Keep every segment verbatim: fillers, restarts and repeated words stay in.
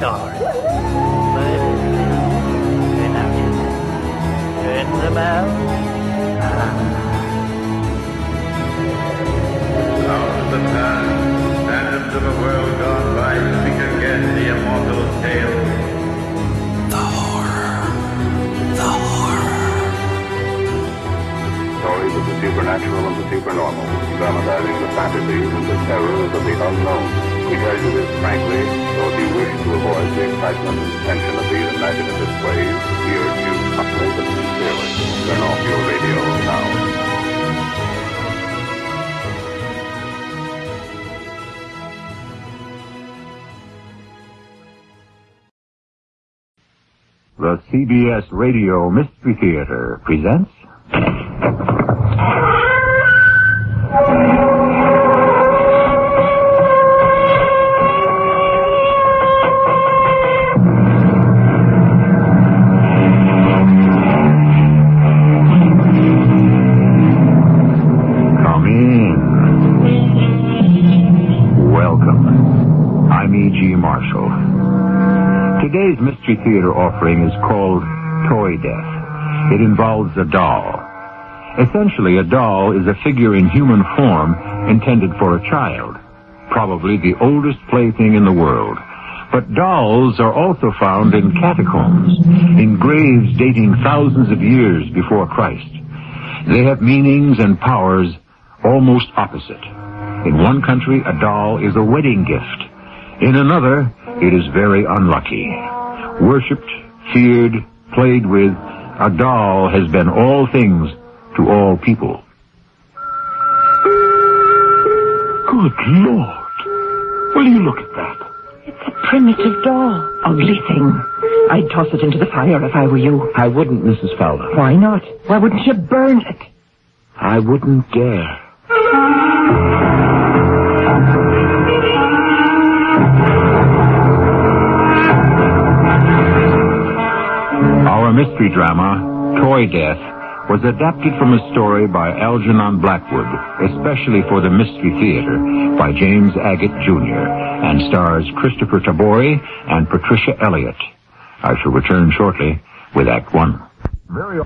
story. Murder. Turn out your light. Turn the bell. Ah. Out of the past, phantoms of a world gone by, speak again the immortal tale. The horror. The horror. Stories of the supernatural and the supernormal, dramatizing the fantasies and the terrors of the unknown. We tell you this frankly, so if you wish to avoid the excitement and tension of these imaginative displays, we urge you humbly but sincerely, turn off your radio now. The C B S Radio Mystery Theater presents... Come in. Welcome. I'm E G. Marshall. Today's Mystery Theater offering is called Toy Death. It involves a doll. Essentially, a doll is a figure in human form intended for a child, probably the oldest plaything in the world. But dolls are also found in catacombs, in graves dating thousands of years before Christ. They have meanings and powers almost opposite. In one country, a doll is a wedding gift. In another, it is very unlucky. Worshipped, feared, played with, a doll has been all things to all people. Good Lord! Will you look at that? It's a primitive doll. Ugly thing. I'd toss it into the fire if I were you. I wouldn't, Missus Fowler. Why not? Why wouldn't you burn it? I wouldn't dare. Our mystery drama, Toy Death, was adapted from a story by Algernon Blackwood, especially for the Mystery Theater, by James Agate Junior, and stars Christopher Tabori and Patricia Elliott. I shall return shortly with Act One. Very.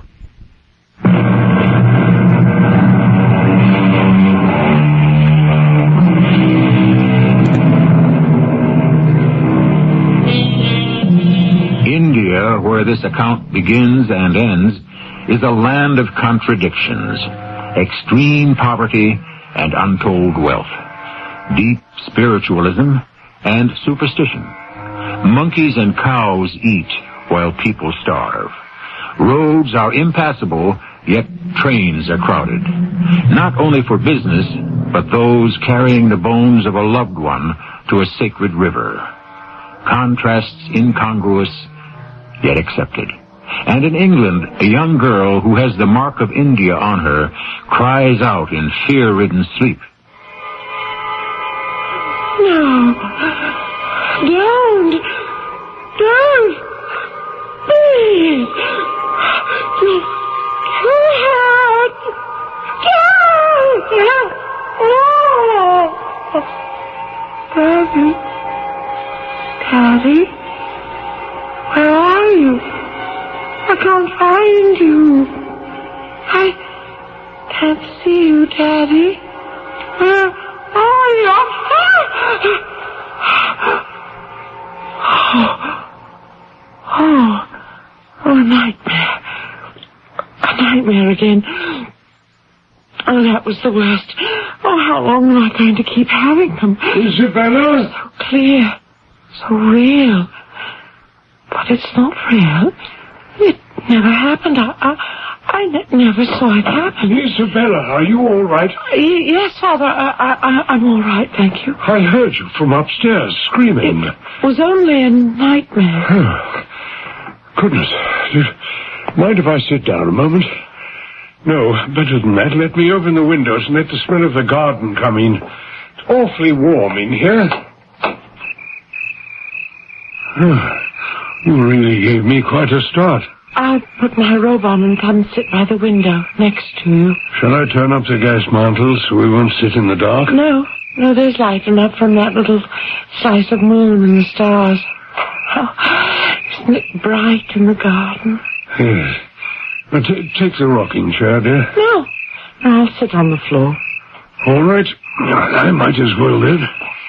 India, where this account begins and ends, is a land of contradictions, extreme poverty and untold wealth, deep spiritualism and superstition. Monkeys and cows eat while people starve. Roads are impassable, yet trains are crowded, not only for business, but those carrying the bones of a loved one to a sacred river. Contrasts incongruous, yet accepted. And in England, a young girl who has the mark of India on her cries out in fear-ridden sleep. No. Don't. Don't. Please. You can't. Don't. Oh. Daddy. Daddy. Where are you? I can't find you. I can't see you, Daddy. Where are you? Oh, oh, oh, a nightmare. A nightmare again. Oh, that was the worst. Oh, how long am I going to keep having them? Isabella? So clear, so real. But it's not real. It never happened. I, I, I ne- never saw it happen. Isabella, are you all right? Y- yes, Father, I, I, I'm all right, thank you. I heard you from upstairs screaming. It was only a nightmare. Oh, goodness. Do you mind if I sit down a moment? No, better than that. Let me open the windows and let the smell of the garden come in. It's awfully warm in here. Oh, you really gave me quite a start. I'll put my robe on and come sit by the window next to you. Shall I turn up the gas mantle so we won't sit in the dark? No, no, there's light enough from that little slice of moon and the stars. Oh, isn't it bright in the garden? Yes. Now, t- take the rocking chair, dear. No. I'll sit on the floor. All right. I might as well, then.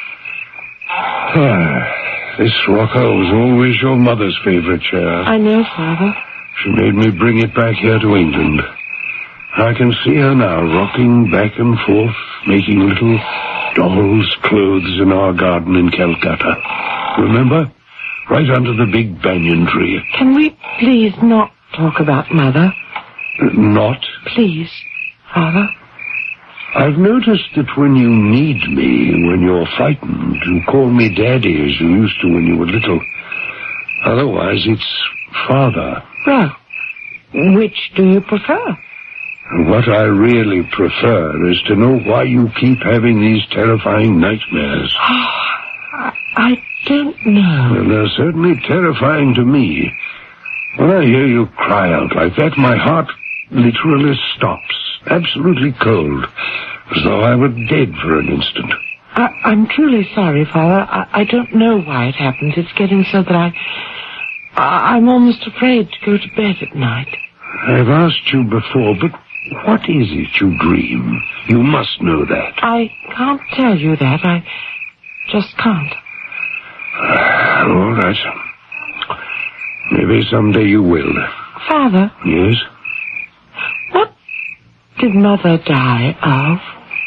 Ah, this rocker was always your mother's favorite chair. I know, Father. She made me bring it back here to England. I can see her now, rocking back and forth, making little dolls' clothes in our garden in Calcutta. Remember? Right under the big banyan tree. Can we please not talk about Mother? Uh, not? Please, Father. I've noticed that when you need me, when you're frightened, you call me Daddy as you used to when you were little. Otherwise, it's Father. Well, which do you prefer? What I really prefer is to know why you keep having these terrifying nightmares. Oh, I, I don't know. Well, they're certainly terrifying to me. When I hear you cry out like that, my heart literally stops, absolutely cold, as though I were dead for an instant. I, I'm truly sorry, Father. I, I don't know why it happens. It's getting so that I, I... I'm almost afraid to go to bed at night. I've asked you before, but what is it you dream? You must know that. I can't tell you that. I just can't. All right. Maybe someday you will. Father? Yes? What did Mother die of?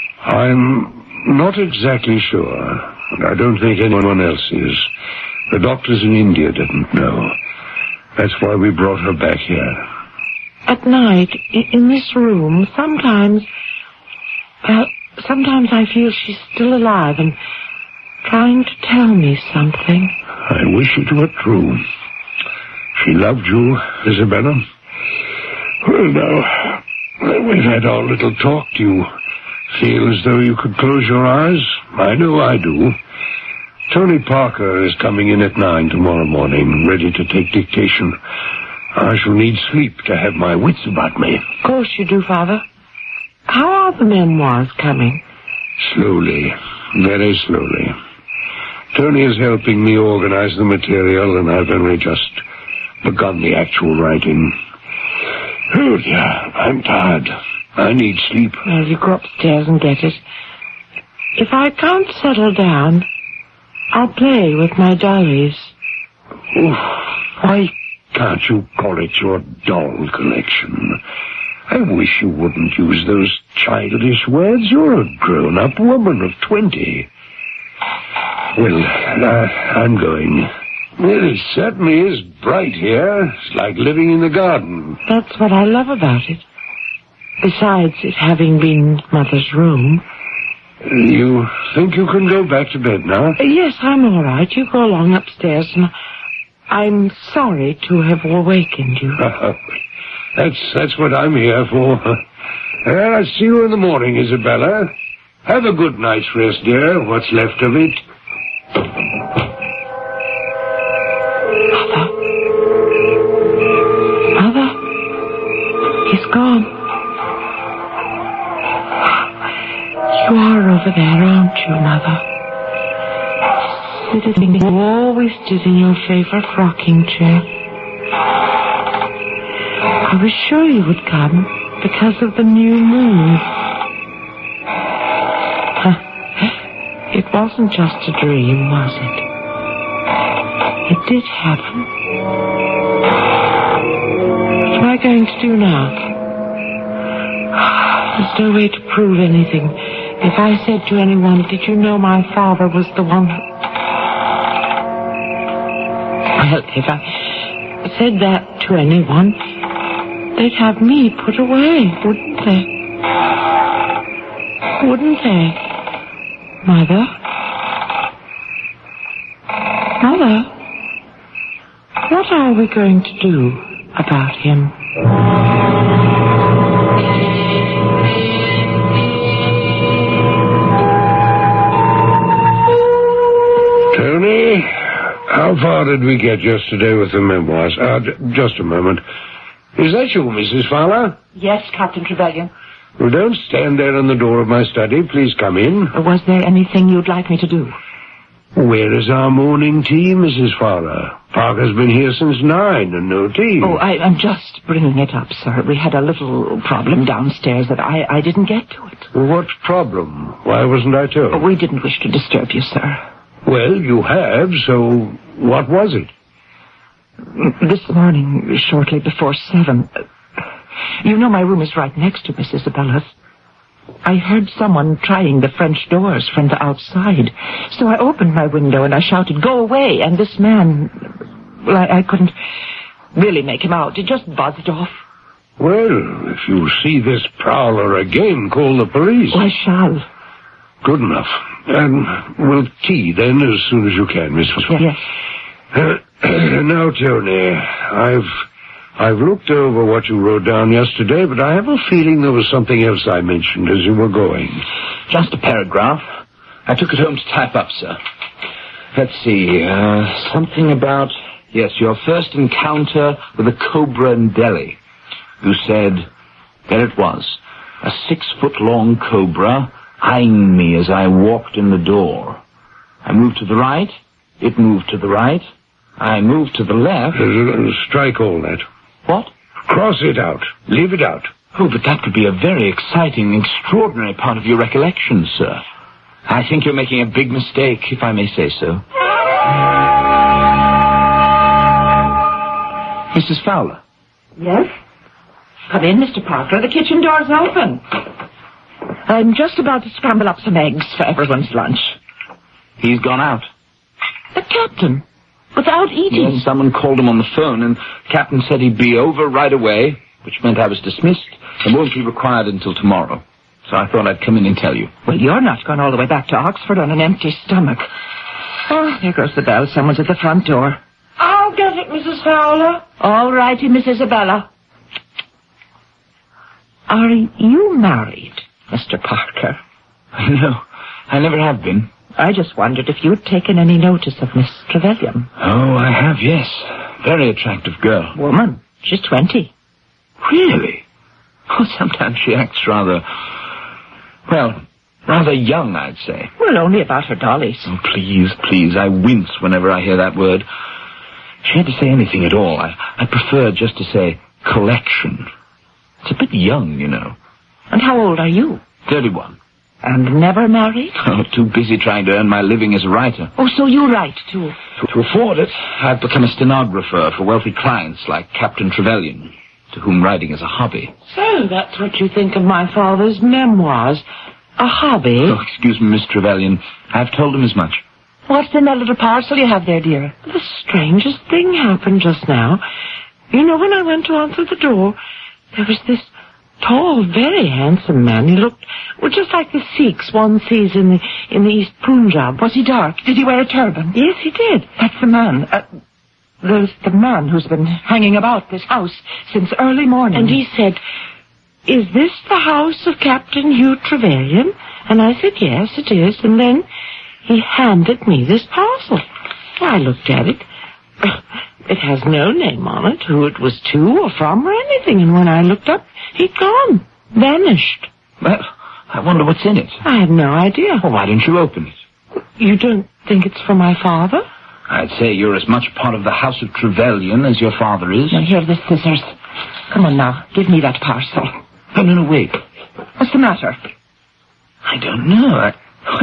I'm not exactly sure, and I don't think anyone else is. The doctors in India didn't know. That's why we brought her back here. At night, in this room, sometimes... Well, sometimes I feel she's still alive and trying to tell me something. I wish it were true. She loved you, Isabella. Well, now, we've had our little talk. Do you feel as though you could close your eyes? I know I do. Tony Parker is coming in at nine tomorrow morning, ready to take dictation. I shall need sleep to have my wits about me. Of course you do, Father. How are the memoirs coming? Slowly, very slowly. Tony is helping me organize the material, and I've only just begun the actual writing. Oh, dear, I'm tired. I need sleep. Well, you go upstairs and get it. If I can't settle down, I'll play with my dollies. Oof, why can't you call it your doll collection? I wish you wouldn't use those childish words. You're a grown-up woman of twenty. Well, uh, I'm going. Well, it certainly is bright here. It's like living in the garden. That's what I love about it. Besides it having been Mother's room. You think you can go back to bed now? Uh, yes, I'm all right. You go along upstairs, and I'm sorry to have awakened you. that's that's what I'm here for. Well, I'll see you in the morning, Isabella. Have a good night's rest, dear, what's left of it. Mother? Mother? He's gone. You are over there, aren't you, Mother? Sitting you always did in your favorite rocking chair. I was sure you would come because of the new moon. It wasn't just a dream, was it? It did happen. What am I going to do now? There's no way to prove anything. If I said to anyone, did you know my father was the one who... Well, if I said that to anyone, they'd have me put away, wouldn't they? Wouldn't they? Mother? Mother? What are we going to do about him? Tony, how far did we get yesterday with the memoirs? Uh, j- just a moment. Is that you, Missus Fowler? Yes, Captain Trevelyan. Well, don't stand there in the door of my study. Please come in. Was there anything you'd like me to do? Where is our morning tea, Missus Fowler? Parker's been here since nine and no tea. Oh, I, I'm just bringing it up, sir. We had a little problem downstairs that I, I didn't get to it. What problem? Why wasn't I told? Oh, we didn't wish to disturb you, sir. Well, you have, so what was it? This morning, shortly before seven. You know my room is right next to Miss Isabella's. I heard someone trying the French doors from the outside. So I opened my window and I shouted, "Go away!" And this man, well, I, I couldn't really make him out. He just buzzed off. Well, if you see this prowler again, call the police. I shall. Good enough. And we'll tea then as soon as you can, Miss. Yes. Uh, now, Tony, I've... I've looked over what you wrote down yesterday, but I have a feeling there was something else I mentioned as you were going. Just a paragraph. I took it home to type up, sir. Let's see, uh, something about, yes, your first encounter with a cobra in Delhi. You said, there it was, a six-foot-long cobra eyeing me as I walked in the door. I moved to the right, it moved to the right, I moved to the left. Uh, strike all that. What? Cross it out. Leave it out. Oh, but that could be a very exciting, extraordinary part of your recollection, sir. I think you're making a big mistake, if I may say so. Missus Fowler. Yes? Come in, Mister Parker. The kitchen door's open. I'm just about to scramble up some eggs for everyone's lunch. He's gone out. The captain? Without eating? Yes, someone called him on the phone, and the captain said he'd be over right away, which meant I was dismissed and won't be required until tomorrow. So I thought I'd come in and tell you. Well, you're not going all the way back to Oxford on an empty stomach. Oh, here goes the bell. Someone's at the front door. I'll get it, Missus Fowler. All righty, Miss Isabella. Are you married, Mister Parker? No, I never have been. I just wondered if you'd taken any notice of Miss Trevelyan. Oh, I have, yes. Very attractive girl. Woman. She's twenty. Really? Oh, sometimes she acts rather, well, rather young, I'd say. Well, only about her dollies. Oh, please, please, I wince whenever I hear that word. She had to say anything at all. I, I prefer just to say collection. It's a bit young, you know. And how old are you? Thirty-one. And never married? Oh, too busy trying to earn my living as a writer. Oh, so you write, too? To, to afford it, I've become a stenographer for wealthy clients like Captain Trevelyan, to whom writing is a hobby. So that's what you think of my father's memoirs. A hobby? Oh, excuse me, Miss Trevelyan. I've told him as much. What's in that little parcel you have there, dear? The strangest thing happened just now. You know, when I went to answer the door, there was this tall, very handsome man. He looked, well, just like the Sikhs one sees in the in the East Punjab. Was he dark? Did he wear a turban? Yes, he did. That's the man. Uh, there's the man who's been hanging about this house since early morning. And he said, "Is this the house of Captain Hugh Trevelyan?" And I said, "Yes, it is." And then he handed me this parcel. I looked at it. It has no name on it, who it was to or from or anything. And when I looked up, he'd gone. Vanished. Well, I wonder what's in it. I have no idea. Well, why didn't you open it? You don't think it's for my father? I'd say you're as much part of the House of Trevelyan as your father is. Now, here are the scissors. Come on now, give me that parcel. No, no, no, wait. What's the matter? I don't know. I,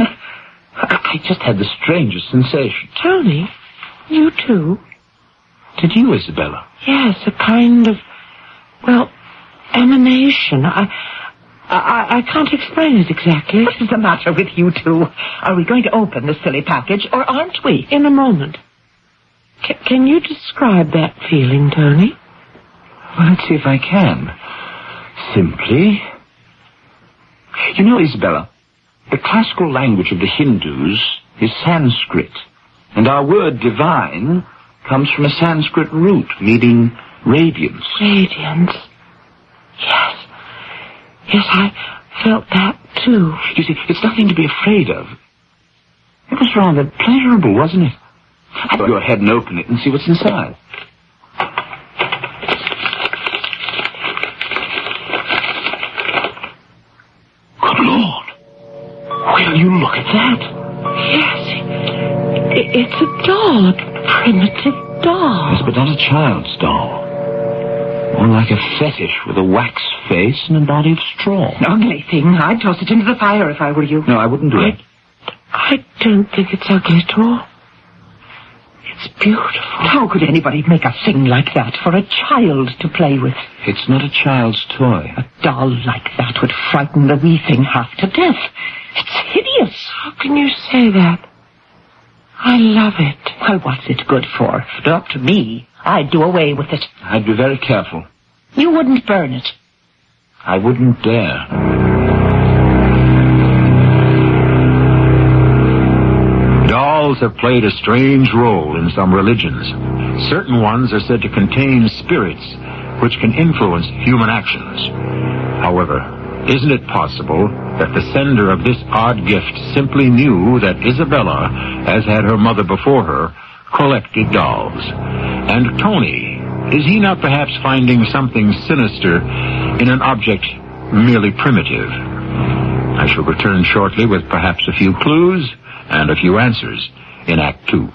I just had the strangest sensation. Tony, you too? Did you, Isabella? Yes, a kind of, well, emanation. I, I, I can't explain it exactly. What is the matter with you two? Are we going to open the silly package, or aren't we? In a moment. C- can you describe that feeling, Tony? Well, let's see if I can. Simply. You know, Isabella, the classical language of the Hindus is Sanskrit, and our word divine comes from a Sanskrit root meaning radiance. Radiance? Yes. Yes, I felt that too. You see, it's nothing to be afraid of. It was rather pleasurable, wasn't it? I'd go ahead and open it and see what's inside. Good Lord! Will you look at that? Yes. I- it's a doll, a primitive doll. Yes, but not a child's doll. More like a fetish with a wax face and a body of straw. Ugly thing. I'd toss it into the fire if I were you. No, I wouldn't do I, it. I don't think it's ugly at all. It's beautiful. How could anybody make a thing like that for a child to play with? It's not a child's toy. A doll like that would frighten the wee thing half to death. It's hideous. How can you say that? I love it. Well, what's it good for? If it were up to me, I'd do away with it. I'd be very careful. You wouldn't burn it. I wouldn't dare. Dolls have played a strange role in some religions. Certain ones are said to contain spirits which can influence human actions. However, isn't it possible that the sender of this odd gift simply knew that Isabella, as had her mother before her, collected dolls? And Tony, is he not perhaps finding something sinister in an object merely primitive? I shall return shortly with perhaps a few clues and a few answers in Act Two.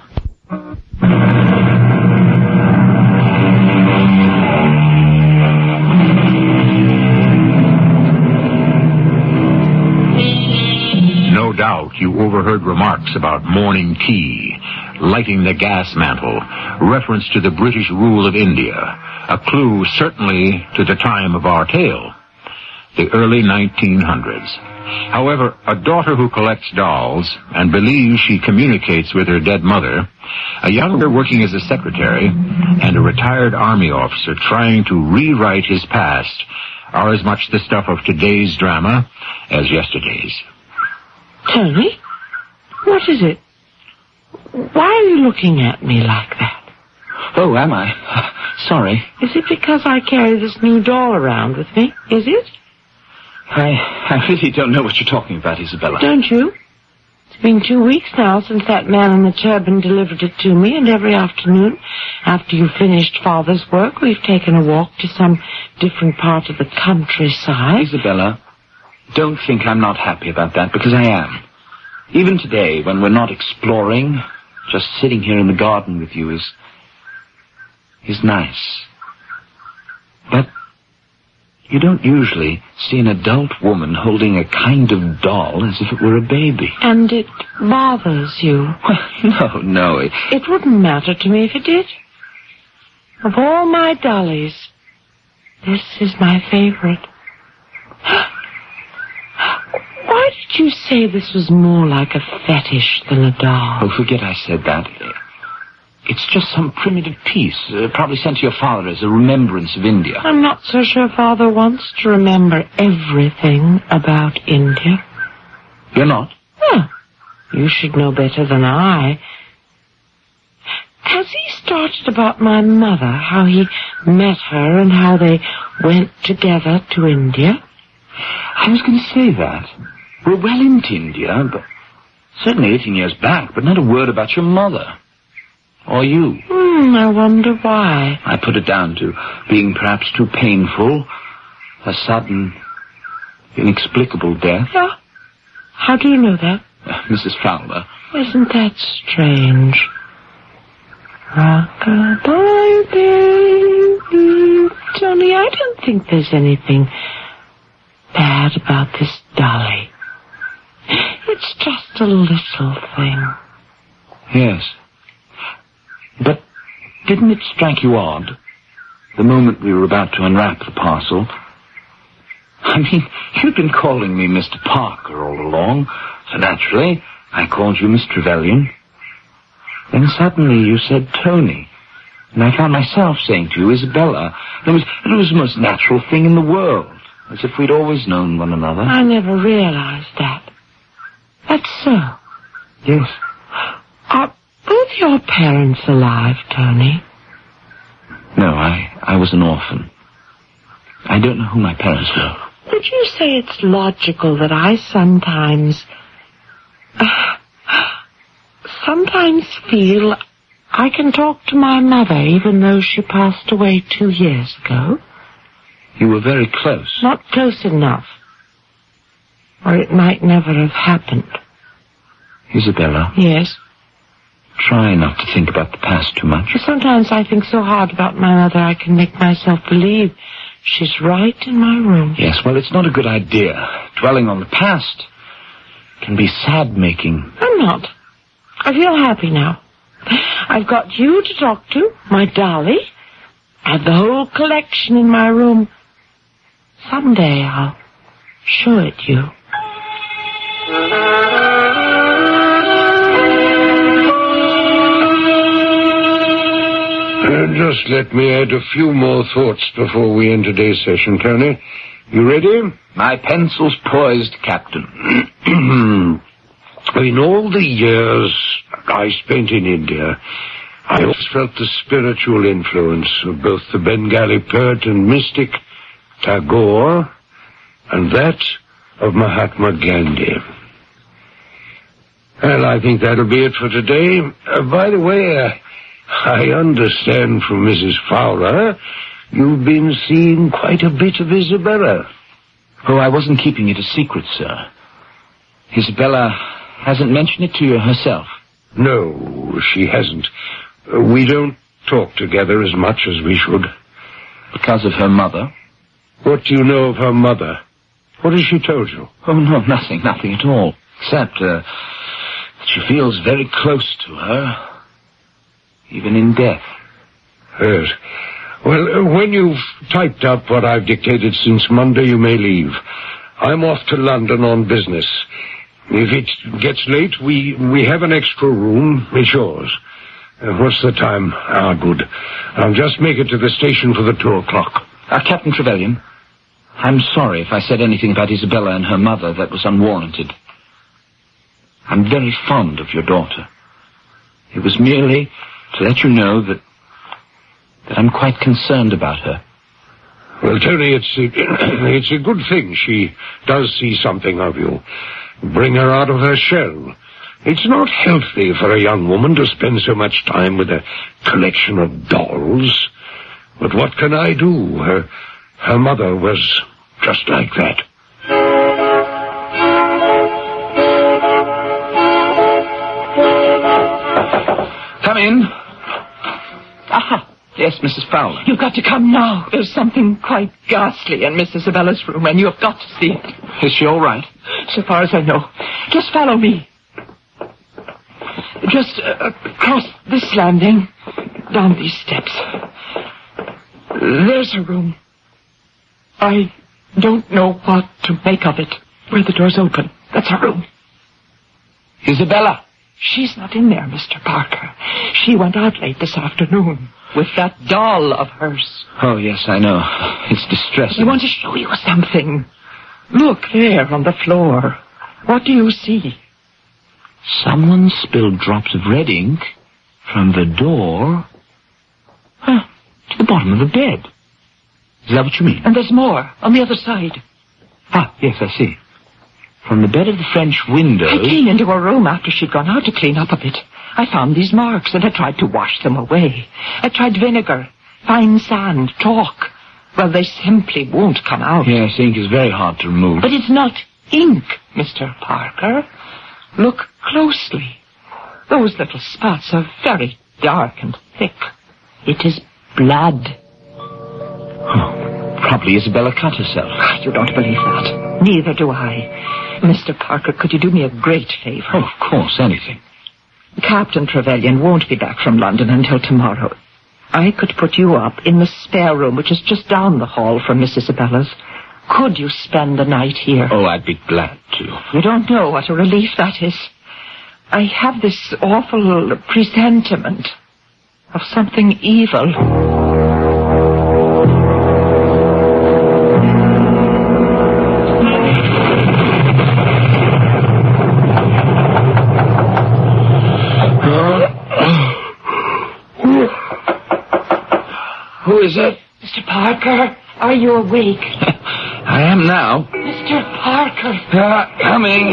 No doubt you overheard remarks about morning tea, lighting the gas mantle, reference to the British rule of India, a clue certainly to the time of our tale, the early nineteen hundreds. However, a daughter who collects dolls and believes she communicates with her dead mother, a younger working as a secretary, and a retired army officer trying to rewrite his past are as much the stuff of today's drama as yesterday's. Tony? What is it? Why are you looking at me like that? Oh, am I? Sorry. Is it because I carry this new doll around with me? Is it? I, I really don't know what you're talking about, Isabella. Don't you? It's been two weeks now since that man in the turban delivered it to me, and every afternoon, after you've finished Father's work, we've taken a walk to some different part of the countryside. Isabella, don't think I'm not happy about that, because I am. Even today, when we're not exploring, just sitting here in the garden with you is... is nice. But you don't usually see an adult woman holding a kind of doll as if it were a baby. And it bothers you? Well, no, no. It, it wouldn't matter to me if it did. Of all my dollies, this is my favorite. Why did you say this was more like a fetish than a doll? Oh, forget I said that. It's just some primitive piece, uh, probably sent to your father as a remembrance of India. I'm not so sure Father wants to remember everything about India. You're not? Yeah. You should know better than I. Has he started about my mother, how he met her and how they went together to India? I was going to say that. We're well into India, but certainly eighteen years back, but not a word about your mother. Or you. Hmm, I wonder why. I put it down to being perhaps too painful, a sudden, inexplicable death. Yeah? How do you know that? Uh, Missus Fowler. Isn't that strange? Rock-a-bye, baby. Tony, I don't think there's anything bad about this dolly. It's just a little thing. Yes. But didn't it strike you odd, the moment we were about to unwrap the parcel? I mean, you'd been calling me Mister Parker all along, so naturally I called you Miss Trevelyan. Then suddenly you said Tony, and I found myself saying to you Isabella. It was, it was the most natural thing in the world, as if we'd always known one another. I never realized that. That's so. Yes. Are both your parents alive, Tony? No, I, I was an orphan. I don't know who my parents were. Would you say it's logical that I sometimes... Uh, sometimes feel I can talk to my mother even though she passed away two years ago? You were very close. Not close enough. Or it might never have happened. Isabella? Yes? try not to think about the past too much. Sometimes I think so hard about my mother I can make myself believe she's right in my room. Yes, well, it's not a good idea. Dwelling on the past can be sad-making. I'm not. I feel happy now. I've got you to talk to, my dolly. I have the whole collection in my room. Someday I'll show it you. Uh, just let me add a few more thoughts before we end today's session, Tony. You ready? My pencil's poised, Captain. In all the years I spent in India, I always felt the spiritual influence of both the Bengali poet and mystic Tagore and that of Mahatma Gandhi. Well, I think that'll be it for today. Uh, by the way, uh, I understand from Missus Fowler you've been seeing quite a bit of Isabella. Oh, I wasn't keeping it a secret, sir. Isabella hasn't mentioned it to you herself. No, she hasn't. Uh, we don't talk together as much as we should. Because of her mother? What do you know of her mother? What has she told you? Oh, no, nothing, nothing at all. Except, uh, that she feels very close to her, even in death. Yes. Well, uh, when you've typed up what I've dictated since Monday, you may leave. I'm off to London on business. If it gets late, we, we have an extra room. It's yours. Uh, what's the time? Ah, good. I'll just make it to the station for the two o'clock. Uh, Captain Trevelyan, I'm sorry if I said anything about Isabella and her mother that was unwarranted. I'm very fond of your daughter. It was merely to let you know that that I'm quite concerned about her. Well, Tony, it's a, it's a good thing she does see something of you. Bring her out of her shell. It's not healthy for a young woman to spend so much time with a collection of dolls. But what can I do? Her, her mother was just like that. Come in. Aha. Yes, Missus Fowler. You've got to come now. There's something quite ghastly in Miss Isabella's room, and you've got to see it. Is she all right? So far as I know. Just follow me. Just uh, across this landing, down these steps. There's her room. I don't know what to make of it. Where the door's open. That's her room. Isabella. She's not in there, Mister Parker. She went out late this afternoon with that doll of hers. Oh, yes, I know. It's distressing. I want to show you something. Look there on the floor. What do you see? Someone spilled drops of red ink from the door huh, to the bottom of the bed. Is that what you mean? And there's more on the other side. Ah, yes, I see. From the bed of the French window... I came into her room after she'd gone out to clean up a bit. I found these marks, and I tried to wash them away. I tried vinegar, fine sand, chalk. Well, they simply won't come out. Yes, ink is very hard to remove. But it's not ink, Mister Parker. Look closely. Those little spots are very dark and thick. It is blood. Oh, probably Isabella cut herself. You don't believe that. Neither do I. Mister Parker, could you do me a great favor? Oh, of course, anything. Captain Trevelyan won't be back from London until tomorrow. I could put you up in the spare room, which is just down the hall from Miss Isabella's. Could you spend the night here? Oh, I'd be glad to. You don't know what a relief that is. I have this awful presentiment of something evil. Who is it? Mister Parker, are you awake? I am now. Mister Parker. Uh, coming.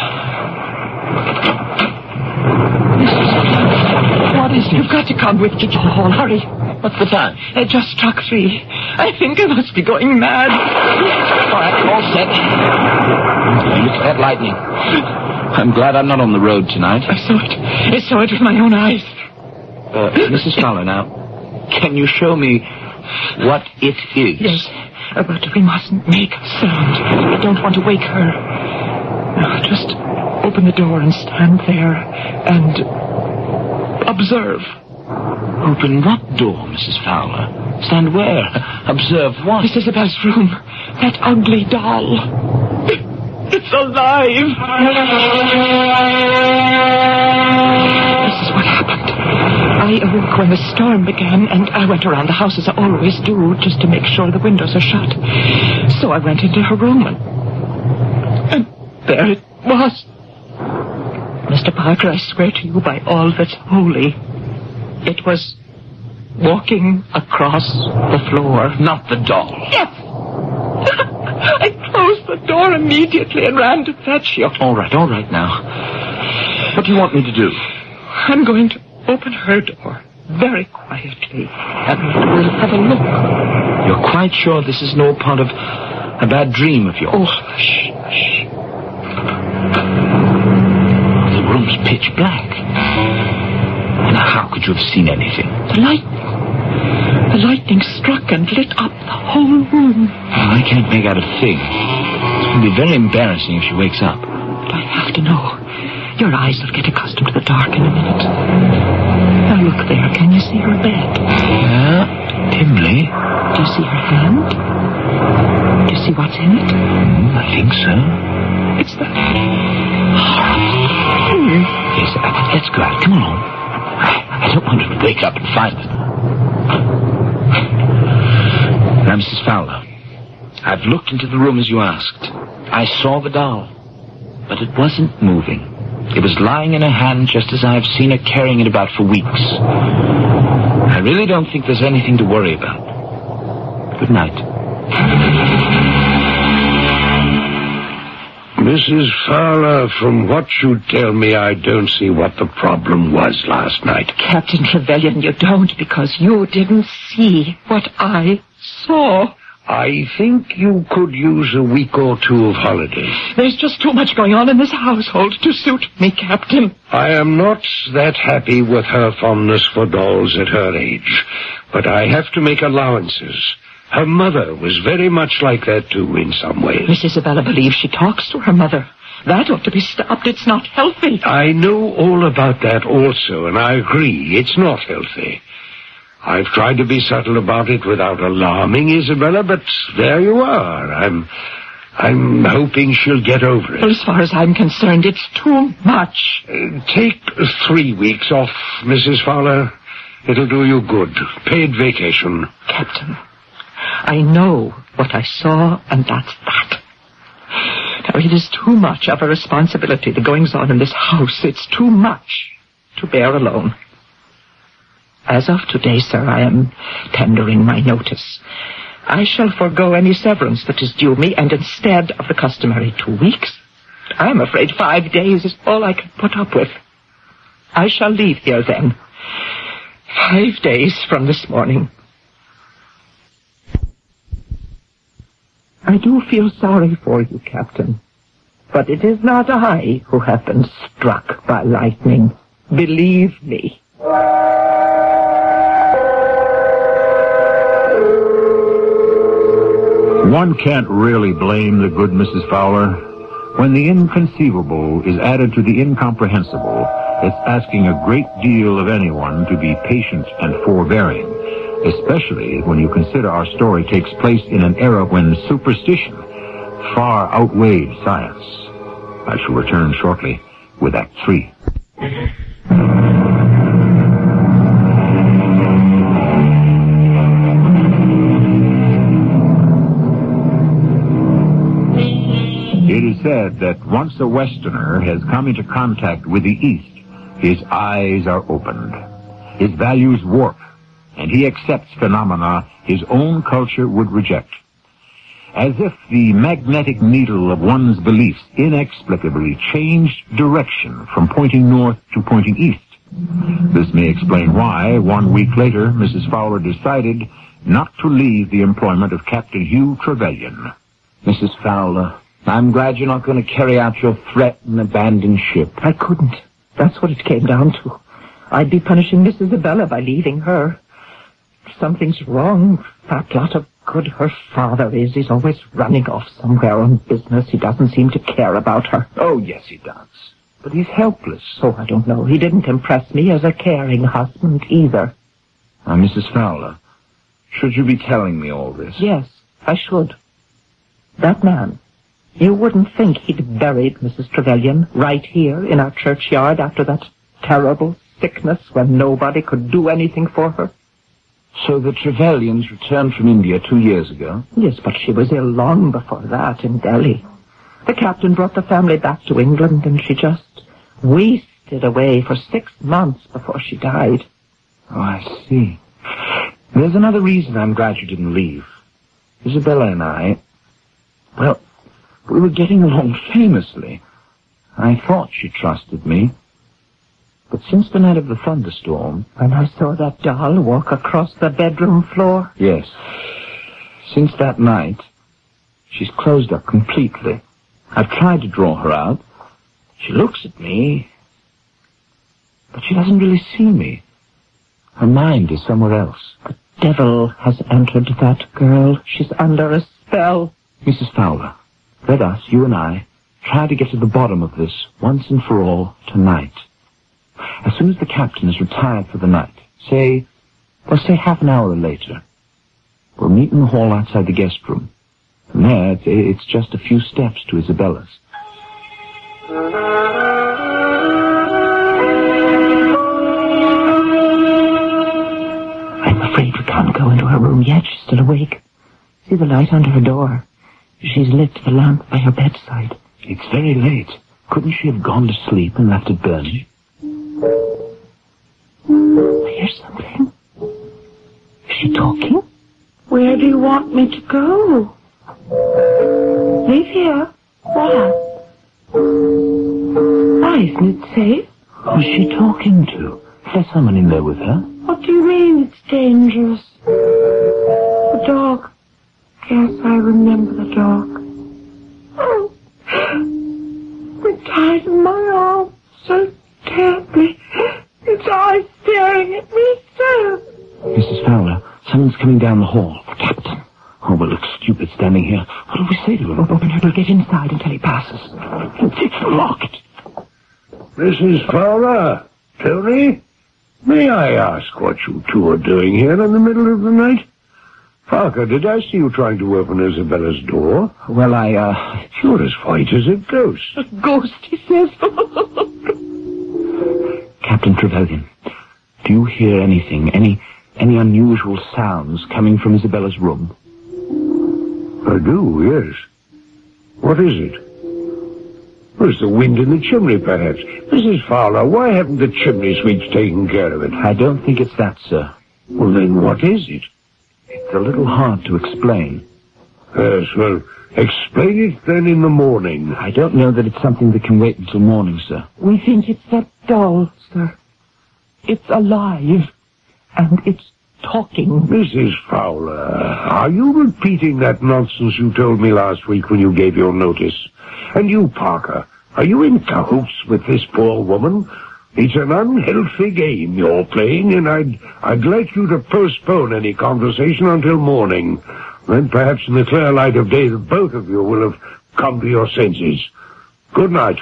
What is it? You've got to come with me to the hall. Hurry. What's the time? It just struck three. I think I must be going mad. All right, all set. Look at that lightning. I'm glad I'm not on the road tonight. I saw it. I saw it with my own eyes. Uh, Missus Fowler, now, can you show me what it is? Yes, uh, but we mustn't make a sound. I don't want to wake her. Now, just open the door and stand there and observe. Open what door, Missus Fowler? Stand where? Observe what? Miss Isabel's room. That ugly doll. It's alive. This is what happened. I awoke when the storm began, and I went around the house as I always do, just to make sure the windows are shut. So I went into her room, and, and there it was. Mister Parker, I swear to you by all that's holy, it was walking across the floor. Not the doll. Yes. I closed the door immediately and ran to fetch you. All right, all right now. What do you want me to do? I'm going to open her door very quietly, and we'll have a look. You're quite sure this is no part of a bad dream of yours? Oh, hush, hush. The room's pitch black. Now, how could you have seen anything? The lightning. The lightning struck and lit up the whole room. Well, I can't make out a thing. It's going to be very embarrassing if she wakes up. But I have to know. Your eyes will get accustomed to the dark in a minute. Now look there. Can you see her bed? Yeah, dimly. Do you see her hand? Do you see what's in it? Mm, I think so. It's the horrible thing. Yes, uh, let's go out. Come on. I, I don't want her to wake up and find them. Now, Missus Fowler, I've looked into the room as you asked. I saw the doll, but it wasn't moving. It was lying in her hand just as I've seen her carrying it about for weeks. I really don't think there's anything to worry about. Good night. Missus Fowler, from what you tell me, I don't see what the problem was last night. Captain Trevelyan, you don't, because you didn't see what I saw. I think you could use a week or two of holiday. There's just too much going on in this household to suit me, Captain. I am not that happy with her fondness for dolls at her age, but I have to make allowances. Her mother was very much like that, too, in some ways. Miss Isabella believes she talks to her mother. That ought to be stopped. It's not healthy. I know all about that also, and I agree. It's not healthy. I've tried to be subtle about it without alarming Isabella, but there you are. I'm... I'm hoping she'll get over it. Well, as far as I'm concerned, it's too much. Uh, take three weeks off, Missus Fowler. It'll do you good. Paid vacation. Captain, I know what I saw, and that's that. Now, it is too much of a responsibility, the goings-on in this house. It's too much to bear alone. As of today, sir, I am tendering my notice. I shall forego any severance that is due me, and instead of the customary two weeks, I am afraid five days is all I can put up with. I shall leave here then. Five days from this morning. I do feel sorry for you, Captain. But it is not I who have been struck by lightning. Believe me. One can't really blame the good Missus Fowler. When the inconceivable is added to the incomprehensible, it's asking a great deal of anyone to be patient and forbearing, especially when you consider our story takes place in an era when superstition far outweighed science. I shall return shortly with Act Three. It is said that once a Westerner has come into contact with the East, his eyes are opened, his values warp, and he accepts phenomena his own culture would reject. As if the magnetic needle of one's beliefs inexplicably changed direction from pointing north to pointing east. This may explain why, one week later, Missus Fowler decided not to leave the employment of Captain Hugh Trevelyan. Missus Fowler, I'm glad you're not going to carry out your threat and abandon ship. I couldn't. That's what it came down to. I'd be punishing Miss Isabella by leaving her. Something's wrong. That lot of good her father is. He's always running off somewhere on business. He doesn't seem to care about her. Oh, yes, he does. But he's helpless. Oh, I don't know. He didn't impress me as a caring husband either. Now, Missus Fowler, should you be telling me all this? Yes, I should. That man, you wouldn't think he'd buried Missus Trevelyan right here in our churchyard after that terrible sickness when nobody could do anything for her? So the Trevelyans returned from India two years ago? Yes, but she was ill long before that in Delhi. The captain brought the family back to England, and she just wasted away for six months before she died. Oh, I see. There's another reason I'm glad you didn't leave. Isabella and I, well, we were getting along famously. I thought she trusted me. But since the night of the thunderstorm... When I saw that doll walk across the bedroom floor? Yes. Since that night, she's closed up completely. I've tried to draw her out. She looks at me, but she doesn't really see me. Her mind is somewhere else. The devil has entered that girl. She's under a spell. Missus Fowler, let us, you and I, try to get to the bottom of this once and for all tonight. As soon as the captain is retired for the night, say, well, say half an hour later, we'll meet in the hall outside the guest room. From there, it's, it's just a few steps to Isabella's. I'm afraid we can't go into her room yet. She's still awake. See the light under her door. She's lit the lamp by her bedside. It's very late. Couldn't she have gone to sleep and left it burning? I hear something. Is she talking? Where do you want me to go? Leave here. Why? Why isn't it safe? Who's she talking to? Is there someone in there with her? What do you mean it's dangerous? The dog. Yes, I remember the dog. Oh, it tied in my arm so terribly. Its eyes staring at me so. Missus Fowler, someone's coming down the hall. The captain. Oh, we'll look stupid standing here. What do we say to him? Open it. We'll get inside until he passes. It's locked. Missus Fowler, Tony, may I ask what you two are doing here in the middle of the night? Parker, did I see you trying to open Isabella's door? Well, I, uh... You're as white as a ghost. A ghost, he says. Captain Trevelyan, do you hear anything, any any unusual sounds coming from Isabella's room? I do, yes. What is it? Well, it's the wind in the chimney, perhaps. Missus Fowler, why haven't the chimney sweeps taken care of it? I don't think it's that, sir. Well, then what is it? It's a little hard to explain. Yes, well, explain it then in the morning. I don't know that it's something that can wait until morning, sir. We think it's that doll, sir. It's alive. And it's talking. Missus Fowler, are you repeating that nonsense you told me last week when you gave your notice? And you, Parker, are you in cahoots with this poor woman? It's an unhealthy game you're playing, and I'd, I'd like you to postpone any conversation until morning. Then perhaps in the clear light of day the both of you will have come to your senses. Good night.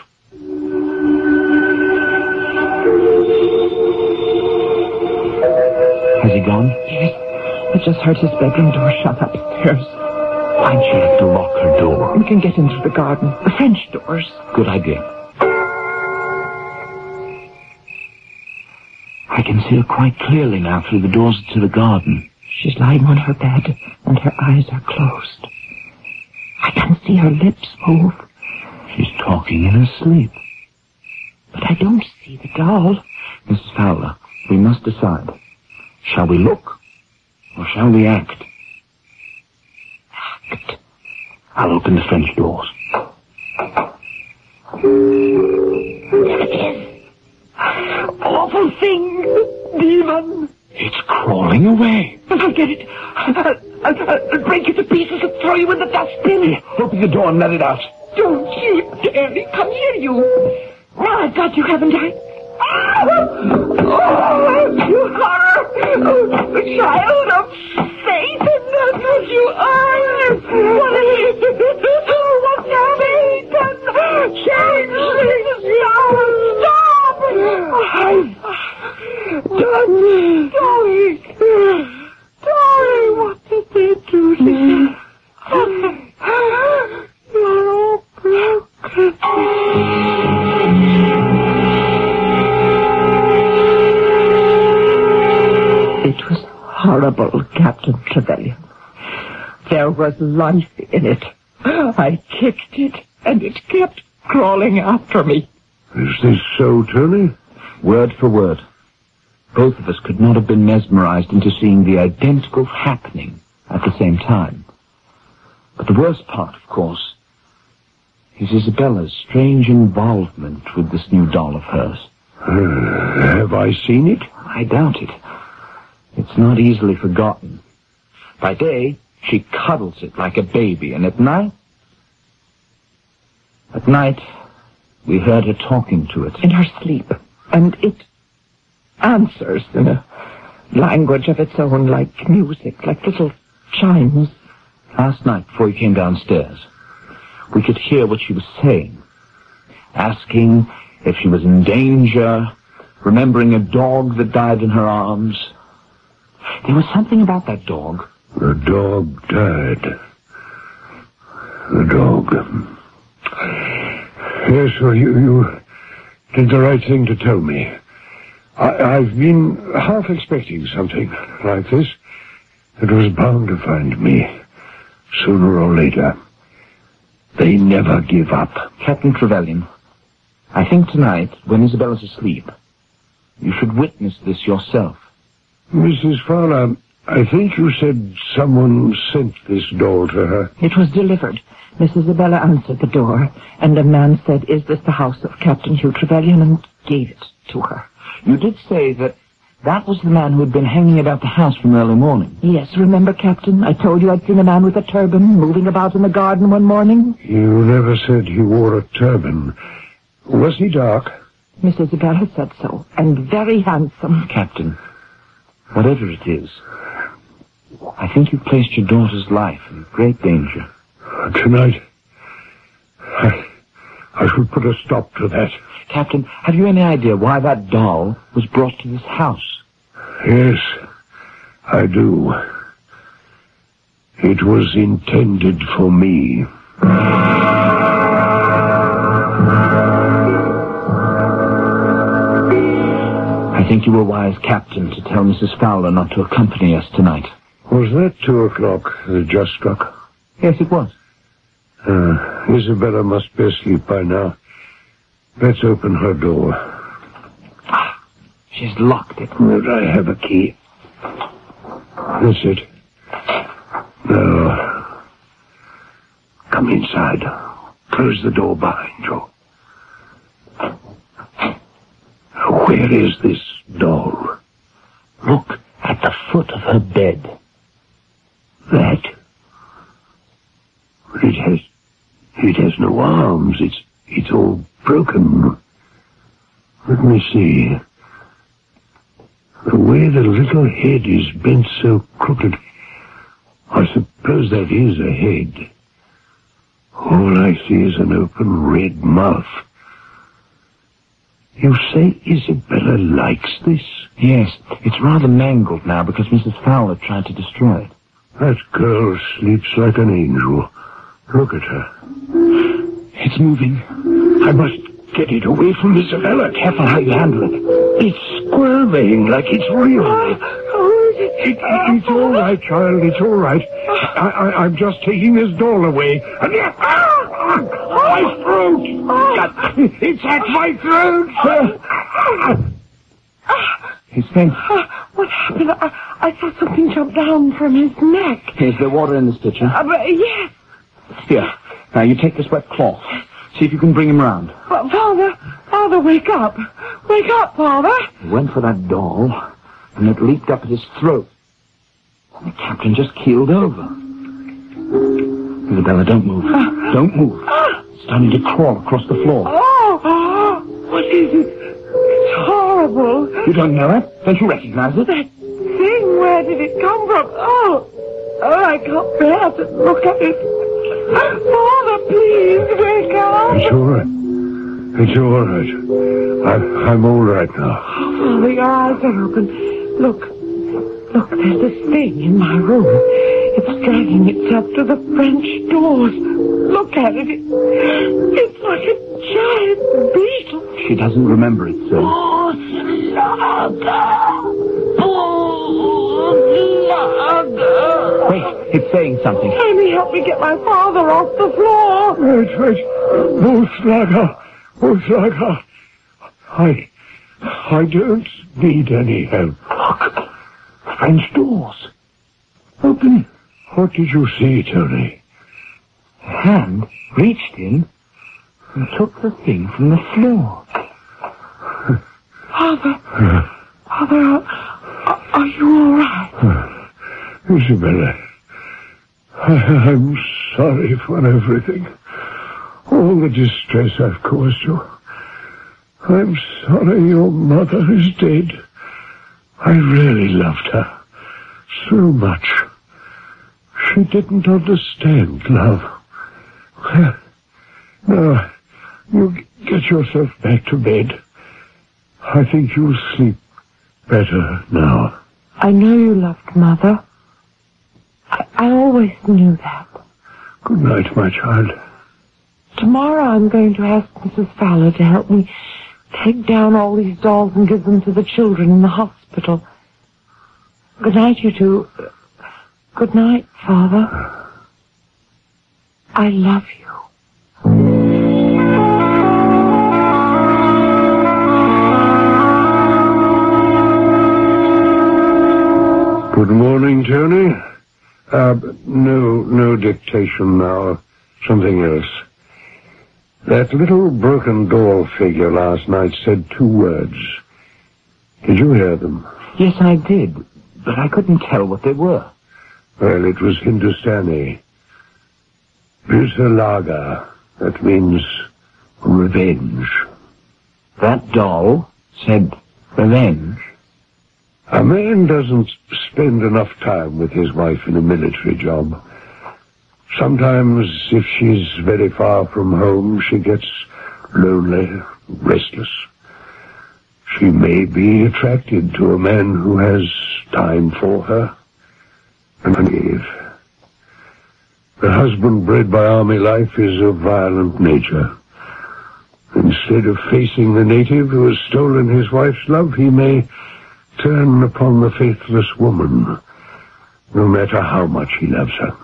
Has he gone? Yes. I just heard his bedroom door shut upstairs. Why'd she have to lock her door? We can get into the garden. The French doors. Good idea. I can see her quite clearly now through the doors to the garden. She's lying on her bed, and her eyes are closed. I can see her lips move. She's talking in her sleep. But I don't see the doll. Missus Fowler, we must decide. Shall we look, or shall we act? Act. I'll open the French doors. There it is. Awful thing. Demon. It's crawling away. I'll get it. I'll, I'll, I'll break you to pieces and throw you in the dustbin. Open the door and let it out. Don't you dare. Come here, you. Oh, I've got you, haven't I? Oh, you horror. Oh, the child of Satan, that's what you are. What is it? Oh, what's Satan? Changeling, stop, stop. Dolly, Dolly, Dolly, what did they do to you? You're all broken. It was horrible, Captain Trevelyan. There was life in it. I kicked it, and it kept crawling after me. Is this so, Tony? Word for word. Both of us could not have been mesmerized into seeing the identical happening at the same time. But the worst part, of course, is Isabella's strange involvement with this new doll of hers. Uh, have I seen it? I doubt it. It's not easily forgotten. By day, she cuddles it like a baby, and at night... At night, we heard her talking to it. In her sleep. And it answers in a language of its own, like music, like little chimes. Last night, before you came downstairs, we could hear what she was saying. Asking if she was in danger, remembering a dog that died in her arms. There was something about that dog. The dog died. The dog. Yes, well, you, you did the right thing to tell me. I, I've been half expecting something like this. It was bound to find me, sooner or later. They never give up. Captain Trevelyan, I think tonight, when Isabella's asleep, you should witness this yourself. Missus Fowler, I think you said someone sent this doll to her. It was delivered. Miss Isabella answered the door, and a man said, "Is this the house of Captain Hugh Trevelyan?" and gave it to her. You did say that that was the man who had been hanging about the house from early morning. Yes, remember, Captain? I told you I'd seen a man with a turban moving about in the garden one morning. You never said he wore a turban. Was he dark? Miss Isabella said so, and very handsome. Captain, whatever it is, I think you've placed your daughter's life in great danger. Tonight, I, I should put a stop to that. Captain, have you any idea why that doll was brought to this house? Yes, I do. It was intended for me. I think you were wise, Captain, to tell Missus Fowler not to accompany us tonight. Was that two o'clock that just struck? Yes, it was. Uh, Isabella must be asleep by now. Let's open her door. Ah, she's locked it. Would I have a key? That's it. No. Come inside. Close the door behind you. Where is this doll? Look at the foot of her bed. That? It has... It has no arms. It's... It's all broken. Let me see. The way the little head is bent so crooked, I suppose that is a head. All I see is an open red mouth. You say Isabella likes this? Yes, it's rather mangled now because Missus Fowler tried to destroy it. That girl sleeps like an angel. Look at her. It's moving. I must get it away from Isabella. Careful how you handle it. It's squirming like it's real. It, it, it's all right, child. It's all right. I, I, I'm just taking this doll away. And my throat! It's at my throat! He's faint. What happened? I, I saw something jump down from his neck. Is there water in this pitcher? Uh, but, yes. Here. Now, you take this wet cloth. See if you can bring him round. But Father, Father, wake up. Wake up, Father. He went for that doll, and it leaped up at his throat. And the captain just keeled over. Isabella, don't move. Uh, don't move. Uh, starting to crawl across the floor. Oh, what is it? It's horrible. You don't know it? Don't you recognize it? That thing, where did it come from? Oh, oh, I can't bear to look at it. Father, please, wake up. It's all right. It's all right. I, I'm all right now. Oh, Father, your eyes are open. Look, look, there's this thing in my room. It's dragging itself to the French doors. Look at it. it it's like a giant beetle. She doesn't remember it, sir. Oh, Slugger! Oh, Slugger! Wait, it's saying something. Amy, help me get my father off the floor. Right, right. Oh, Slugger. Oh, Slugger. I... I don't need any help. Look. French doors. Open. What did you see, Tony? A hand reached in and took the thing from the floor. Father, Father, are, are you all right? Isabella, I, I'm sorry for everything. All the distress I've caused you. I'm sorry your mother is dead. I really loved her so much. She didn't understand love. Now, you get yourself back to bed. I think you'll sleep better now. I know you loved Mother. I, I always knew that. Good night, my child. Tomorrow I'm going to ask Missus Fowler to help me take down all these dolls and give them to the children in the hospital. Good night, you two. Good night, Father. I love you. Good morning, Tony. Uh, no, no dictation now. Something else. That little broken doll figure last night said two words. Did you hear them? Yes, I did, but I couldn't tell what they were. Well, it was Hindustani. Visalaga. That means revenge. That doll said revenge. A man doesn't spend enough time with his wife in a military job. Sometimes, if she's very far from home, she gets lonely, restless. She may be attracted to a man who has time for her. And if the husband bred by army life is of violent nature. Instead of facing the native who has stolen his wife's love, he may turn upon the faithless woman, no matter how much he loves her.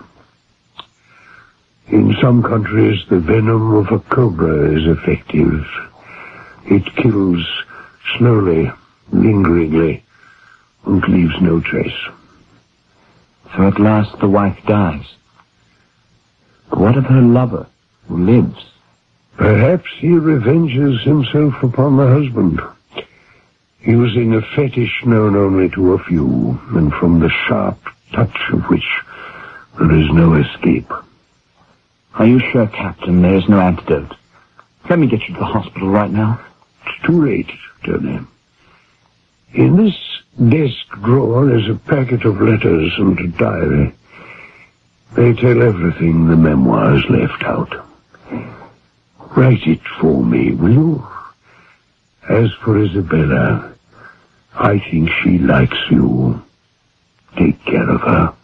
In some countries, the venom of a cobra is effective. It kills slowly, lingeringly, and leaves no trace. So at last the wife dies. But what of her lover, who lives? Perhaps he revenges himself upon the husband, using a fetish known only to a few, and from the sharp touch of which there is no escape. Are you sure, Captain, there is no antidote? Let me get you to the hospital right now. It's too late, Tony. In this desk drawer is a packet of letters and a diary. They tell everything the memoirs left out. Write it for me, will you? As for Isabella, I think she likes you. Take care of her.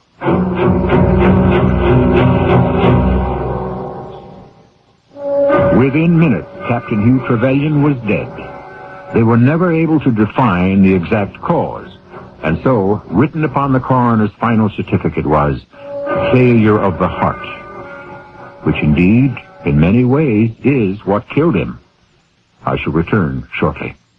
Within minutes, Captain Hugh Trevelyan was dead. They were never able to define the exact cause, and so, written upon the coroner's final certificate was failure of the heart, which indeed, in many ways, is what killed him. I shall return shortly.